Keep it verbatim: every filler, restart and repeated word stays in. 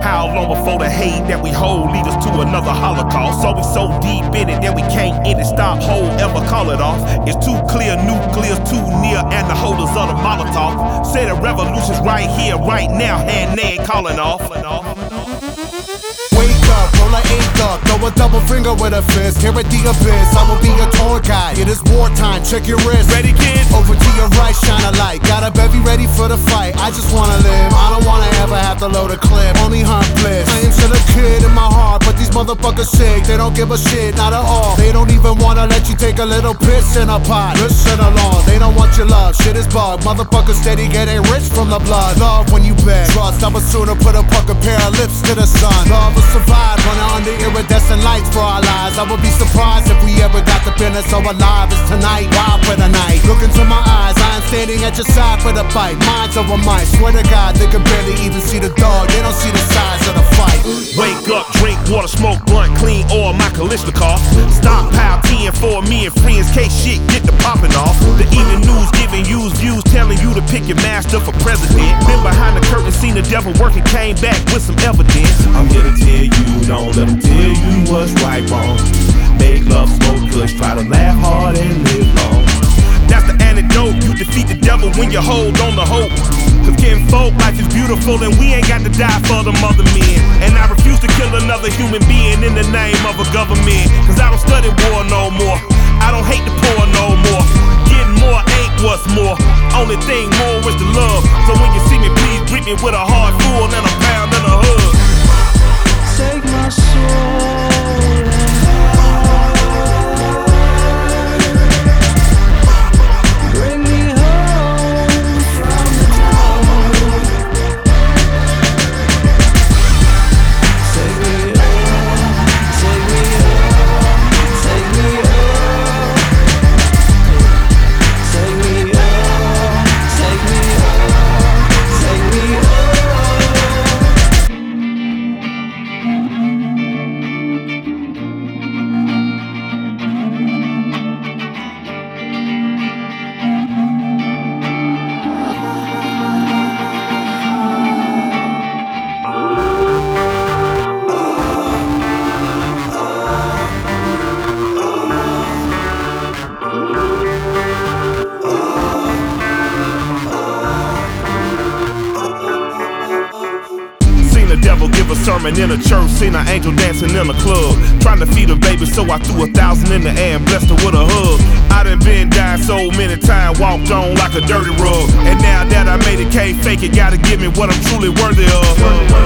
How long before the hate that we hold lead us to another holocaust? So we so deep in it that we can't end it, stop, hold, ever call it off. It's too clear, nuclear's too near, and the holders of the Molotov say the revolution's right here, right now, hand they ain't calling off. Wake up, roll a eight up, throw a double finger with a fist. Here at the abyss, I will be your tour guide. It is wartime, check your wrist. Ready, kid? Over to your right, shine a light. Got a bevy ready for the fight. I just wanna live, I don't wanna ever have to load a clip. Only hunt bliss. I am still a kid in my heart, but these motherfuckers sick. They don't give a shit, not at all. They don't even wanna let you take a little piss in a pot. Listen along, they don't want your love. Shit is bug. Motherfuckers steady getting rich from the blood. Love when you bet. Trust, I would sooner put a fucking pair of lips to the sun. Love will survive, running under iridescent lights for our lives. I would be surprised if we ever got the business so alive as tonight. Wild for the night. Look into my eyes, I am standing at your side for the fight. Minds over might. Swear to God, they can barely even see the dog. They don't see the size of the fight. Wake up, drink water, smoke blunt, clean oil, my Kalishnikov. Stockpile ten for me and friends, case shit get the popping off. The evening news giving you views, telling you to pick your master for president. Been behind the curtain, seen the devil working, came back with some evidence. I'm here to tell you, don't let them tell you what's right, wrong. Make love, smoke kush, try to laugh hard and live long. That's the antidote, you defeat the devil when you hold on to hope. Cause kinfolk, life is beautiful and we ain't got to die for the mother men. And I refuse to kill another human being in the name of a government. Cause I don't study war no more, I don't hate the poor no more. Getting more ain't what's more, only thing more is the love. So when you see me, please greet me with a heart full and a pound and a hug. Take my soul. Devil give a sermon in a church, seen an angel dancing in a club, trying to feed a baby, so I threw a thousand in the air and blessed her with a hug. I done been down so many times, walked on like a dirty rug, and now that I made it, can't fake it, gotta give me what I'm truly worthy of.